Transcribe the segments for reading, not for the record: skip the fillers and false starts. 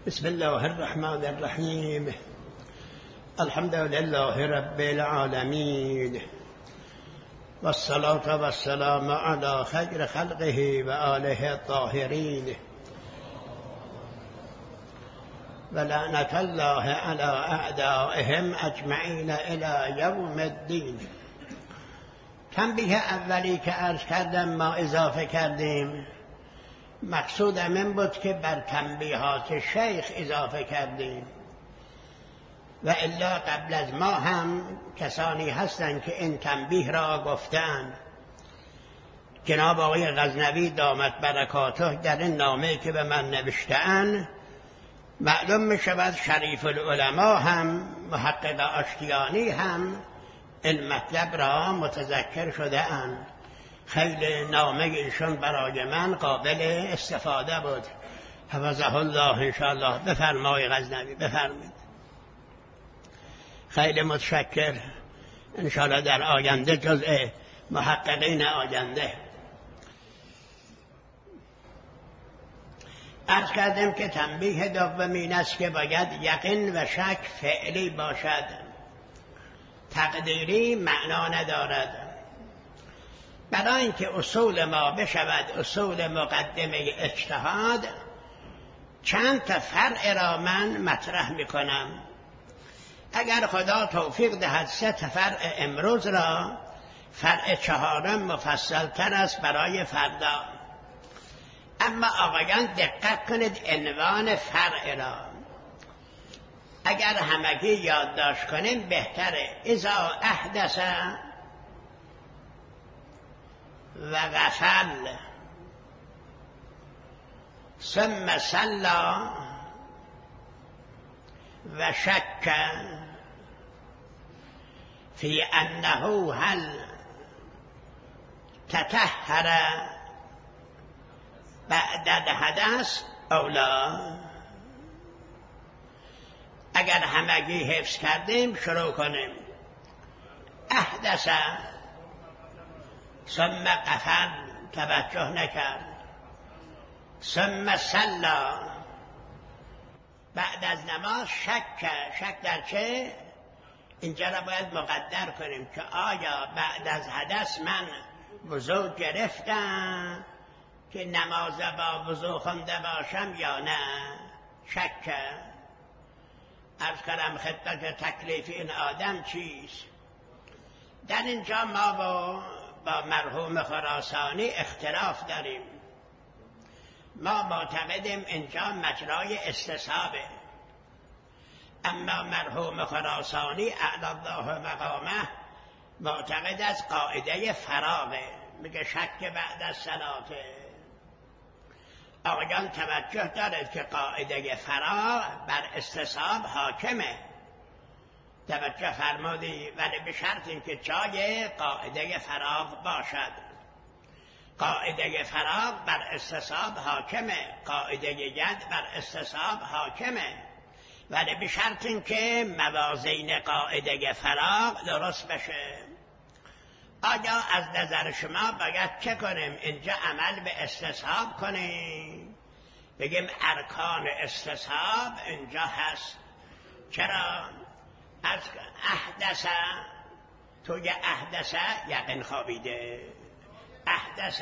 بسم الله الرحمن الرحیم. الحمد لله رب العالمین والصلاة والسلام على خیر خلقه و آله الطاهرین و لعنت الله على اعدائهم اجمعین الی یوم الدین. تنبیه اولی که عرض کردم ما اضافه کردیم، مقصودم این بود که بر تنبیهات شیخ اضافه کردیم و الا قبل از ما هم کسانی هستند که این تنبیه را گفتند. جناب آقای غزنوی دامت برکاته در این نامه که به من نوشته‌اند معلوم می شود شریف العلماء هم محقق آشتیانی هم این مطلب را متذکر شده اند. خیلی نامه ایشون برای من قابل استفاده بود. حفظه الله انشاءالله. بفرمای غزنوی، بفرمید. خیلی متشکر. انشاءالله در آینده جزء محققین آینده. عرض کردم که تنبیه دوم این است که باید یقین و شک فعلی باشد، تقدیری معنا ندارد. برای اینکه اصول ما بشود اصول مقدمه اجتهاد، چند تا فرع را من مطرح میکنم. اگر خدا توفیق دهد 3 فرع امروز را، فرع 4 مفصل تر است برای فردا. اما آقایان دقت کنید عنوان فرع را اگر همگی یادداشت کنیم بهتره. اذا احدث و غفل ثم صلی و شک فی انه هل تطهر بعد الحدث او لا. اگر همگی حفظ کردیم شروع کنیم. احدث ثم غفل، توجه نکرد. ثم صلی، بعد از نماز شک در چه؟ اینجا را باید مقدر کنیم که آیا بعد از حدث من وضو گرفتم که نماز با وضو خونده باشم یا نه؟ شک. عرض کردم خدمت تکلیف این آدم چیست؟ در اینجا ما با مرحوم خراسانی اختلاف داریم. ما معتقدیم اینجا مجرای استصحابه، اما مرحوم خراسانی اعلی الله مقامه معتقد از قاعده فراغه، میگه شک بعد از صلاته. آقایان توجه دارد که قاعده فراغ بر استصحاب حاکمه. توجه فرمودی، ولی به شرط اینکه جای قاعده فراغ باشد. قاعده فراغ بر استصحاب حاکمه، قاعده ید بر استصحاب حاکمه، ولی به شرط اینکه موازین قاعده فراغ درست بشه. آیا از نظر شما باید چه کنیم؟ اینجا عمل به استصحاب کنیم، بگیم ارکان استصحاب اینجا هست. چرا؟ از احدث، توی احدث یقین خوابیده، احدث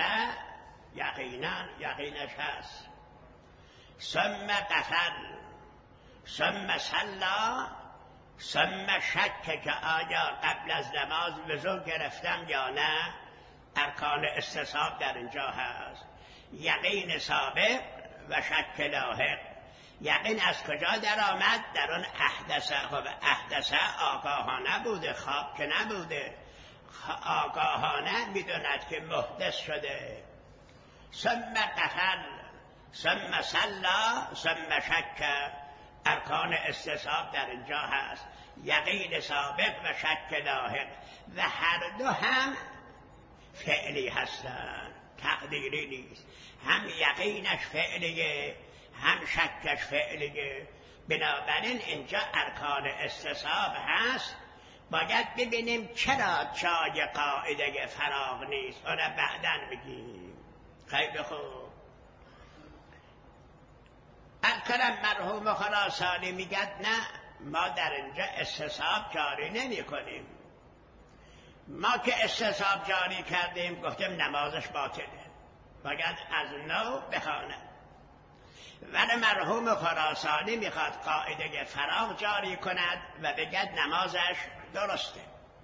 یقینش هست. ثم غفل ثم صلی ثم شک که آیا قبل از نماز وضو گرفتم یا نه. ارکان استصحاب در اینجا هست. یقین سابق و شک لاحق. یقین از کجا در آمد؟ در اون احدث. خب احدث آگاهانه بوده، خواب که نبوده. آگاهانه میدوند که محدث شده. ثم غفل ثم صلی ثم شک. ارکان استصحاب در اینجا هست. یقین سابق و شک لاحق، و هر دو هم فعلی هستند، تقدیری نیست. هم یقینش فعلیه هم شکش فعلیه. بنابراین اینجا ارکان استصحاب هست. باید ببینیم چرا جای قاعده فراغ نیست، اون بعداً بگیم. خیلی خوب. عرض کنم مرحوم خراسانی میگد نه، ما در اینجا استصحاب جاری نمی کنیم. ما که استصحاب جاری کردیم گفتیم نمازش باطله، باید از نو بخواند. ولی مرحوم خراسانی میخواد قاعده فراغ جاری کند و بگد نمازش درسته.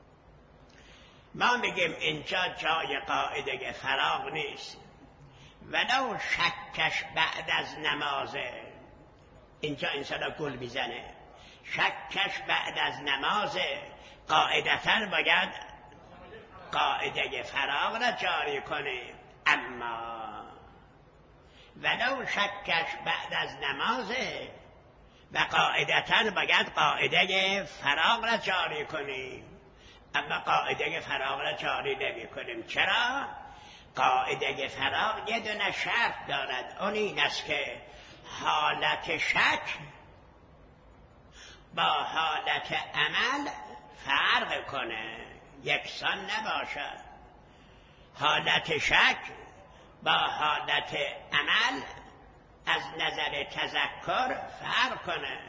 ما میگیم اینجا جای قاعده فراغ نیست، ولو شکش بعد از نمازه. اینجا انسان گل میزنه، شکش بعد از نمازه، قاعدتاً باید قاعده فراغ را جاری کنه. اما ولو شکش بعد از نمازه و قاعدتاً باید قاعده فراغ را جاری کنیم، اما قاعده فراغ را جاری نمی کنیم. چرا؟ قاعده فراغ یه دونه شرط دارد، اون این است که حالت شک با حالت عمل فرق کنه، یکسان نباشد. حالت شک با حالت عمل از نظر تذکر فرق کنه.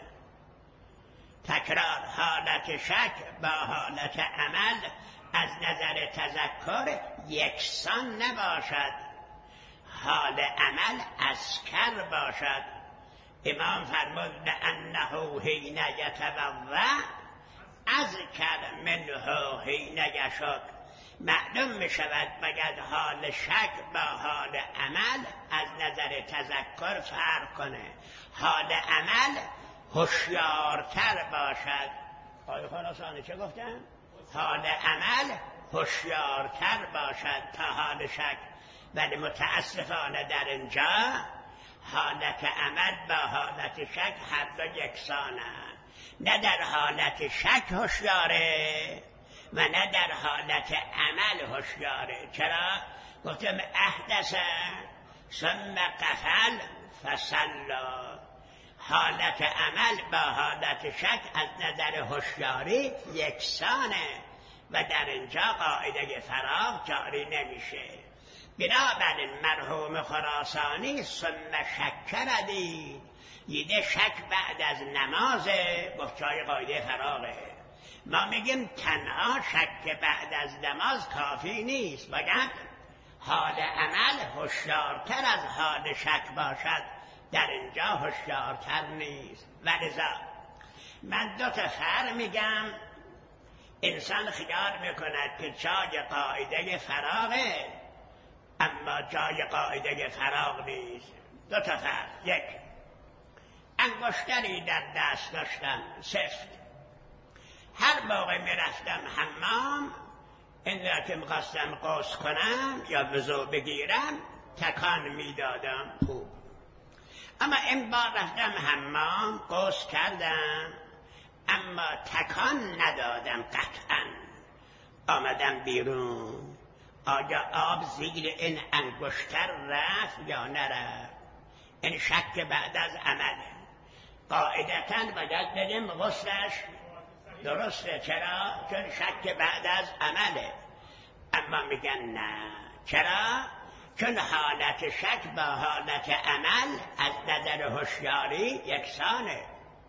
تکرار، حالت شک با حالت عمل از نظر تذکر یکسان نباشد، حال عمل اسکر باشد. امام فرمود لأنه حین یتوضأ اذکر منه حین یشک. معلوم می شود باید حال شک با حال عمل از نظر تذکر فرق کنه. حال عمل هوشیارتر باشد. آقای خراسانی چه گفتن؟ حال عمل هوشیارتر باشد تا حال شک. ولی متاسفانه در اینجا حالت عمل با حالت شک هر دو یکسانند. نه در حالت شک هوشیاره و نه در حالت عمل هوشیاره. چرا؟ گفتم احدث ثم غفل فصلی. حالت عمل با حالت شک از نظر هوشیاری یکسانه و در اینجا قاعده فراغ جاری نمیشه. بنابراین مرحوم خراسانی ثم شک دید، دیده شک بعد از نمازه، گفت جای قاعده فراغه. ما میگیم تنها شک بعد از نماز کافی نیست، باید حال عمل هوشیارتر از حال شک باشد، در اینجا هوشیارتر نیست. ولذا من دو تا فرق میگم. انسان خیال میکند که جای قاعده فراغه اما جای قاعده فراغ نیست. دو تا فرق. یک، انگشتری در دست داشتم سفت، هر موقع میرفتم حمام این را که میخواستم غسل کنم یا وضو بگیرم تکان میدادم خوب. اما این بار رفتم حمام غسل کردم اما تکان ندادم قطعا. آمدم بیرون، آیا آب زیر این انگشتر رفت یا نرفت؟ این شک بعد از عمله. قاعدتاً باید بگیم غسلش درسته. چرا؟ چون شک بعد از عمله. اما میگن نه. چرا؟ چون حالت شک با حالت عمل از نظر هوشیاری یکسانه.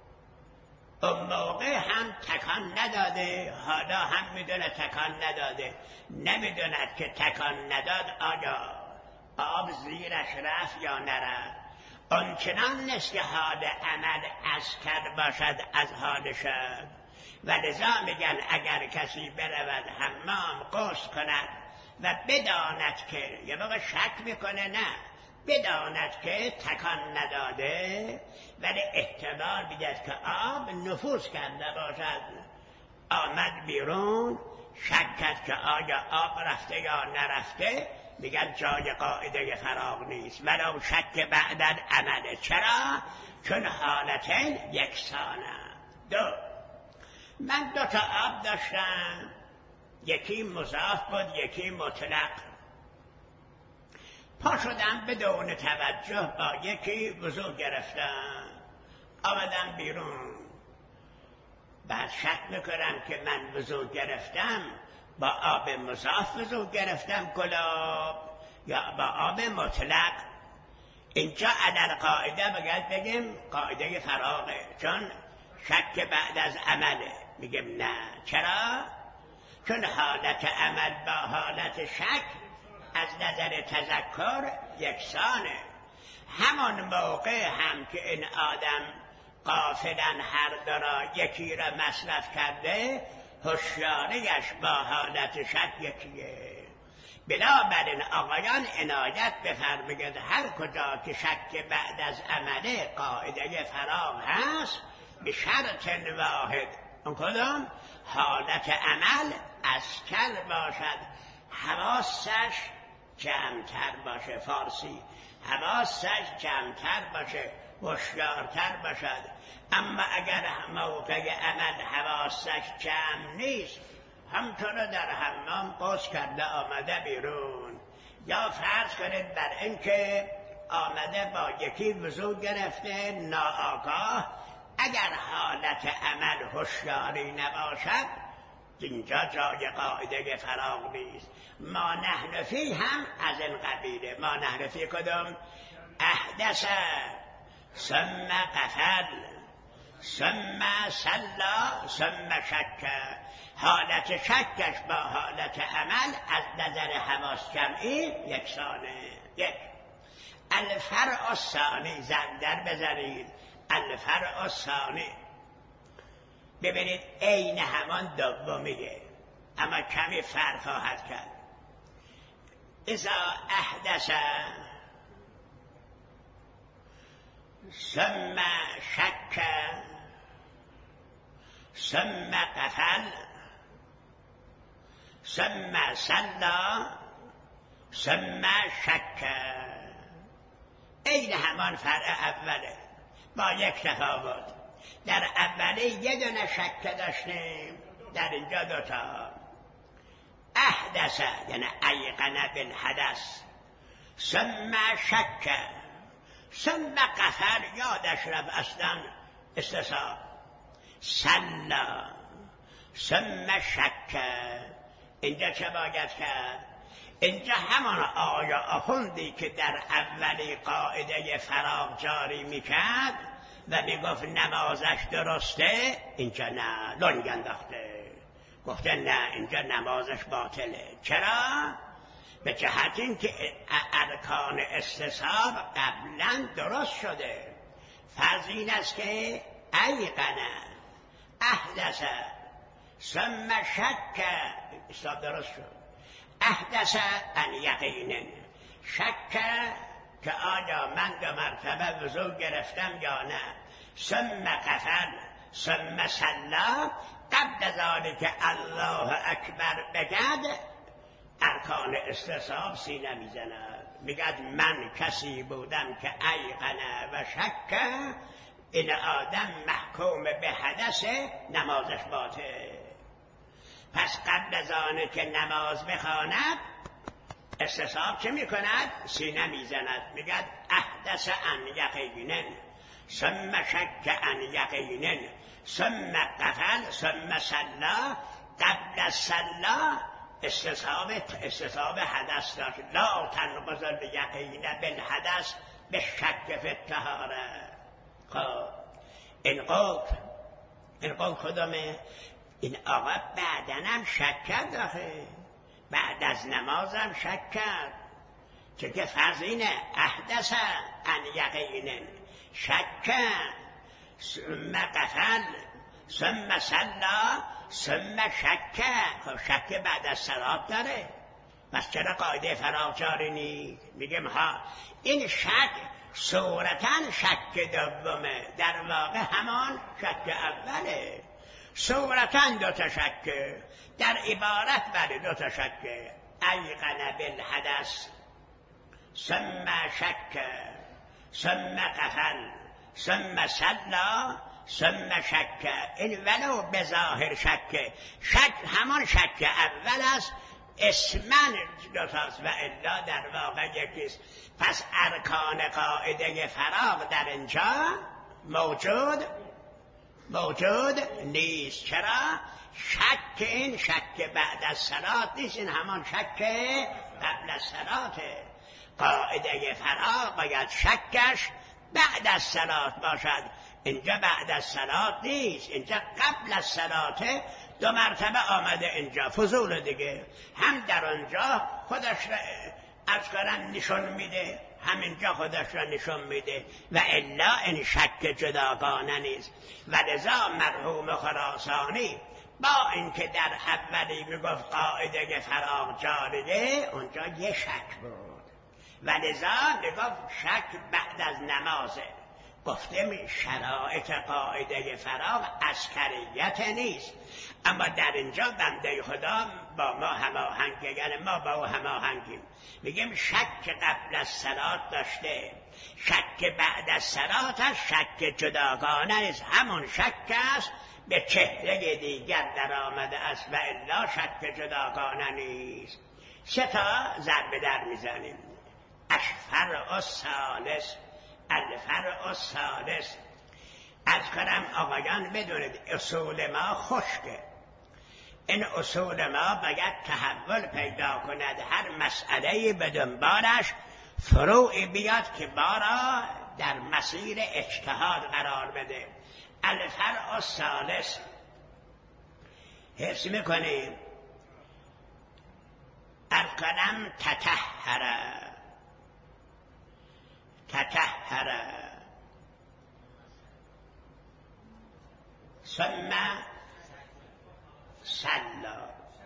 اون موقع هم تکان نداده، حالا هم میدونه تکان نداده. نمیدوند که تکان نداد آیا آب زیرش رفت یا نرفت. اون چنان نیست که حال عمل اسکر باشد از حال شک. ولذا میگن اگر کسی برود حمام غسل کند و بداند که یه موقع شک میکنه، نه بداند که تکان نداده ولی احتمال میدهد که آب نفوذ کرده باشد، آمد بیرون شک کرد که آیا آب رفته یا نرفته، میگن جای قاعده فراغ نیست ولو شک بعد عمله. چرا؟ چون حالتین یکسانه. دو، من دو تا آب داشتم، یکی مضاف بود یکی مطلق. پا شدم بدون توجه با یکی وضو گرفتم، آمدم بیرون، بعد شک میکنم که من وضو گرفتم با آب مضاف وضو گرفتم گلاب یا با آب مطلق. اینجا علل قاعده باید بگیم قاعده فراغه، چون شک بعد از عمله. میگیم نه. چرا؟ چون حالت عمل با حالت شک از نظر تذکر یکسانه. همان موقع هم که این آدم غافلاً هر دو را یکی را مصرف کرده، هوشیاریش با حالت شک یکیه. بنابراین آقایان عنایت بفرمایید هر کجا که شک بعد از عمله قاعده فراغ هست، به شرط واحد. اون کدام؟ حالت عمل اسکل باشد، حواسش جمع‌تر باشه. فارسی حواسش جمع‌تر باشه، هوشیارتر باشد. اما اگر موقع عمل حواسش جمع نیست، همطور در حمام غسل کرده آمده بیرون، یا فرض کنید بر اینکه آمده با یکی وضو گرفته ناآگاه، اگر حالت عمل هوشیاری نباشد، اینجا جای قاعده فراغ نیست. ما نحن فی هم از این قبیله. ما نحن فی کدوم؟ احدث ثم قفل ثم صلا ثم شک. حالت شکش با حالت عمل از نظر حواس جمعی یکسانه. یک. الفرع الثانی، زندر بذارید. الفرع الثانی، ببینید عین همان دومیه، اما کمی فرق خواهد کرد. اذا احدث ثم شک ثم قفل ثم صلا ثم شک، عین همان فرع اوله با یک تفاوت. در اوله یه دونه شک داشتیم، در اینجا دوتا. احدث یعنی ایقن بالحدث، ثم شک ثم قفل یادش رفت اصلا استصحاب. صلا ثم شک، اینجا چه باید کرد؟ اینجا همان آیا آخوندی که در اولی قاعده فراغ جاری میکرد و میگفت نمازش درسته، اینجا نه، لنگ انداخته، گفته نه اینجا نمازش باطله. چرا؟ به جهت این که ارکان استصحاب قبلا درست شده. فرض این است که ایقنه احدث ثم شک، استصحاب درست شد. احدث ان یقینن، شک که آیا من دو مرتبه وضو گرفتم یا نه. ثم قفل ثم صلا، قبل از ذلك الله اکبر بگد، ارکان استصحاب سینه میزند، میگد من کسی بودم که ایقنه و شک، این آدم محکوم به حدث، نمازش باطل. پس قبل از آنه که نماز بخواند استصحاب چه میکند؟ سینه میزند، میگد احدث ان یقینن ثم شک ان یقینن ثم قفل ثم صلا. قبل از صلا استصحاب حدث داشت. لا تنقض الیقین بالحدث بالشک فی الطهاره. خب این قول کدومه؟ این آقا بعدنم شک کرد آخه، بعد از نمازم شک کرد، چه که فرض اینه احدث ان یقینن شک ثم قفل ثم صلا ثم شک. خب شک بعد از صلات داره، پس چرا قاعده فراغ جاری نیست؟ میگم ها این شک صورتاً شک دومه، در واقع همان شک اوله. صورتاً دو تا شک، در عبارت بر دو تا شک. ایقن بالحدث ثم شک ثم قفل ثم صلا ثم شک. این ولو به ظاهر شک همان شک اول است، اسمن دوتاست و الا در واقع یکیست. پس ارکان قاعده فراغ در اینجا موجود نیست. چرا؟ شک این شک بعد از صلات نیست، این همان شک قبل از صلاته. قاعده فراغ باید شکش بعد از صلات باشد. اینجا بعد از صلات نیست، اینجا قبل از صلاته 2 مرتبه آمده اینجا فضول دیگه. هم در آنجا خودش را از کنم نشون میده، همینجا خودش را نشون میده و الا این شک جداگانه نیست. و لذا مرحوم خراسانی با اینکه در اولی میگفت قاعده فراغ جاریه، اونجا یه شک بود و لذا میگفت شک بعد از نمازه. گفتم شرایط قاعده فراغ عسکریت نیست، اما در اینجا بنده خدا با ما هماهنگه، یعنی ما با او هماهنگیم. میگیم شک قبل از صلات داشته، شک بعد از صلاتش شک جداگانه است، همون شک است به چهره دیگر در آمده است و الا شک جداگانه نیست. 3 ضربه در میزنیم. الفرع الثالث، الفرع الثالث. از کنم آقایان بدونید اصول ما خشکه، این اصول ما باید تحول پیدا کند، هر مسئله به دنبالش فروعی بیاد که ما را در مسیر اجتهاد قرار بده. الفرع الثالث حفظ میکنیم. القلم تطهر ثم صلا.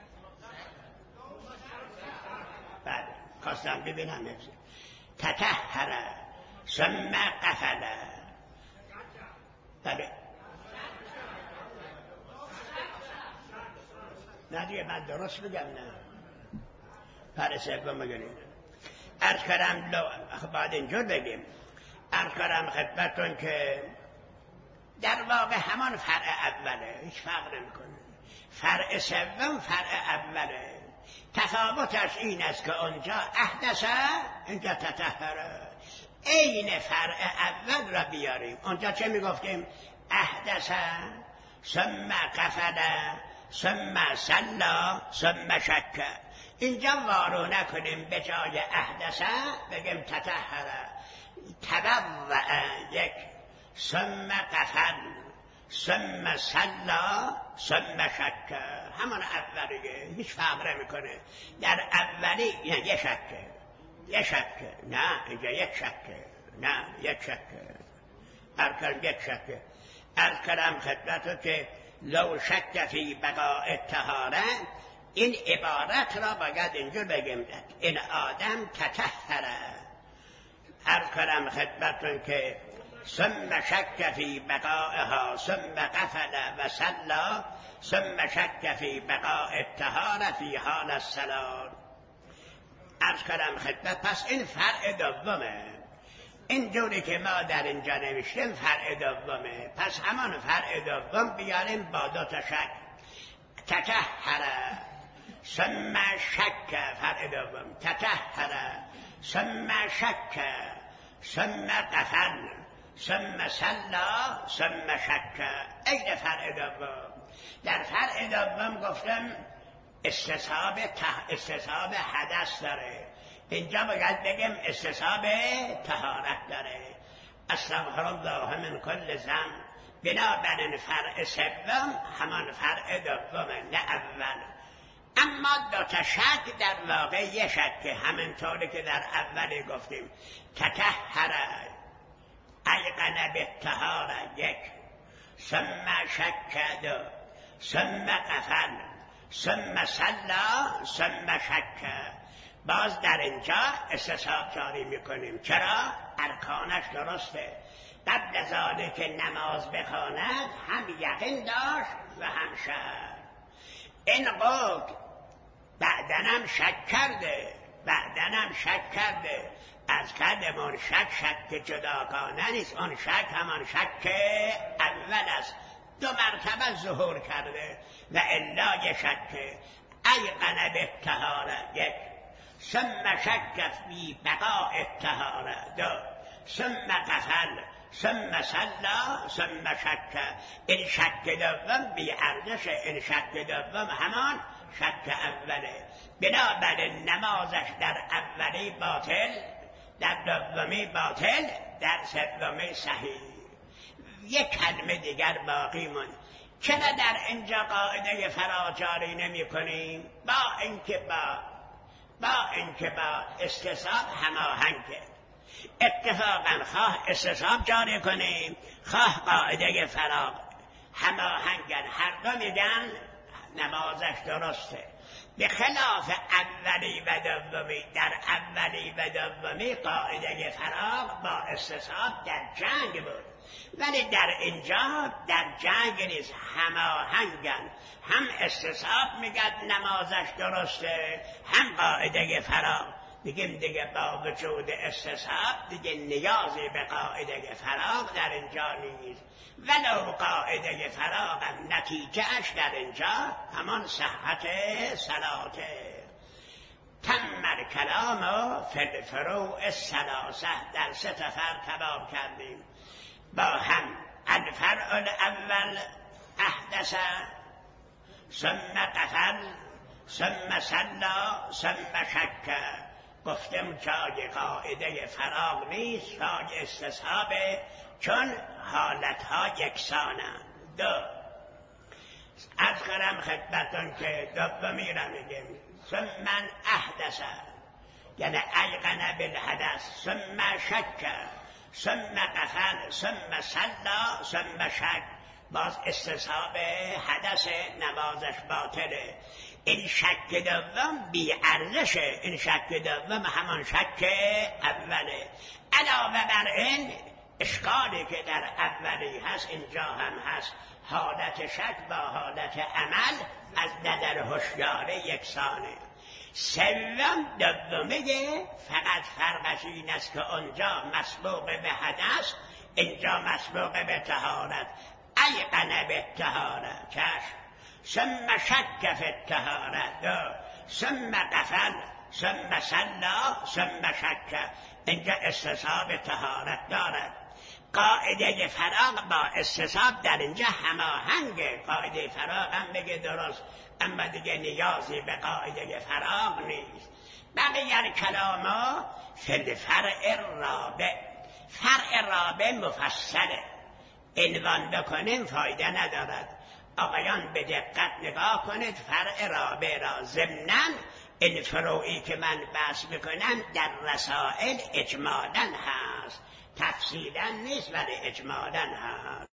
بعد خواستم ببینم تطهر ثم قفل. بله نه دیگه من درست بگم نه پر سوم بگیریم. عرض کردم بعد اینجور بگیم. عرض کردم خدمتتون که در واقع همان فرع اوله، هیچ فرق نمی‌کنه. فرع سوم فرع اوله، تفاوتش این است که اونجا احدث، اینجا تطهر. عین فرع اول را بیاریم. اونجا چه میگفتیم؟ احدث ثم قفل ثم صلا ثم شک. اینجا وارو نکنیم، به جای احدث بگیم تطهر. تبوأ 1 ثم قفل ثم صلا ثم شک، همان اولیه، هیچ فرق نمیکنه. در اولی یه شکه، یه شکه، نه اینجا یک شکه، نه یک شکه، ارکان یک شکه. عرض کردم خدمتو که لو شک فی بقاء طهاره، این عبارت را باید اینجور بگیم این آدم تطهره. عرض کردم خدمتون که ثم شک فی بقائها ثم قفل و صلا ثم شک فی بقاء الطهاره فی حال الصلاه. عرض کردم خدمت پس این فرع دومه، این جوری که ما در اینجا نوشتیم فرع دومه. پس همان فرع دوم بیاریم با 2 تا شک. تطهر ثم شک، فرع دوم تطهر ثم شک ثم قفل ثم صلا ثم شک. این فرع دوم. در فرع دوم گفتم استصحاب حدث داره، اینجا باید بگیم استصحاب طهارت داره. استغفر الله من کل ذنب. بنابراین فرع سوم همان فرع دومه، نه اول. اما 2 تا شک در واقع یه شک، همینطوری که در اولی گفتیم. تطهر ایقن بالطهاره 1 ثم شک 2 ثم قفل ثم صلا ثم شک. باز در اینجا استصحاب جاری میکنیم. چرا؟ ارکانش درسته. قبل از آنه که نماز بخواند هم یقین داشت و هم شک. این قول بعدنم شک کرده، بعدنم شک کرده. از کردم اون شک جداگانه نیست، اون شک همان شک اول است، 2 مرتبه ظهور کرده و الا یه شک. ایقن بالطهاره 1 ثم شک فی بقاء الطهاره 2 ثم قفل ثم صلا ثم شک. این شک دوم بی ارزش، این شک دوم همان شک اوله. بنابراین نمازش در اولی باطل در دومی باطل، در سومی صحیح. یک کلمه دیگر باقی موند. چرا در اینجا قاعده فراجاری نمی کنیم؟ با اینکه با استصحاب هماهنگه. اتفاقا خواه استصحاب جاری کنیم، خواه قاعده فراغ هماهنگن، هر دو میگن نمازش درسته. به خلاف اولی و دومی، در اولی و دومی قاعده فراغ با استصحاب در جنگ بود، ولی در اینجا در جنگ نیست، هماهنگن. هم استصحاب میگن نمازش درسته، هم قاعده فراغ. بگیم دیگه با وجود استصحاب دیگه نیازی به قاعده فراغ در اینجا نیست، ولو قاعده فراغ نتیجهش در اینجا همان صحت صلاته. تم الکلام فی الفروع الثلاثه، در سه تفر تمام کردیم با هم. الفرع الاول احدث ثم قفل ثم صلا ثم شک. گفتم جای قاعده فراغ نیست، جای استصحابه، چون حالتها یکسانند. دو، از خرم خدمتون که دومی را میگیم ثم احدث، یعنی ایقن بالحدث، ثم شک ثم قفل ثم صلا ثم شک. باز استصحاب حدث، نمازش باطله. این شک دوم بی ارزشه، این شک دوم همان شک اوله. علاوه بر این اشکالی که در اولی هست اینجا هم هست، حالت شک با حالت عمل از نظر هوشیاری یکسانه. سوم دومیه، فقط فرقش این است که اونجا مسبوق به حدث، اینجا مسبوق به طهارت. ایقن به طهارت چشم، ثم شک فی الطهارت، ثم قفل ثم صلا ثم شک. اینجا استصحاب طهارت دارد. قاعده فراغ با استصحاب در اینجا هماهنگه. قاعده فراغ هم بگه درست، اما دیگه نیازی به قاعده فراغ نیست. بقیه الکلاما فی الفرع الرابع. فرع رابع مفصله، عنوان بکنیم فایده ندارد. آقایان به دقت نگاه کنید فرع رابع را. ضمناً این فروعی که من بحث میکنم در رسائل اجمالاً هست، تفصیلاً نیست ولی اجمالاً هست.